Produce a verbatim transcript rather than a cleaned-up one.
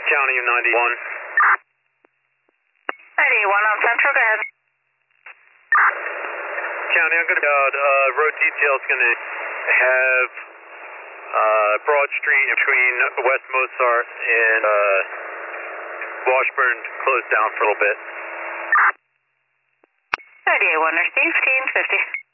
County ninety-one. ninety-one on Central, go ahead. County, I'm going to, uh, road detail is going to have, uh, Broad Street between West Mozart and, uh, Washburn closed down for a little bit. ninety-eight, one, fifteen fifty.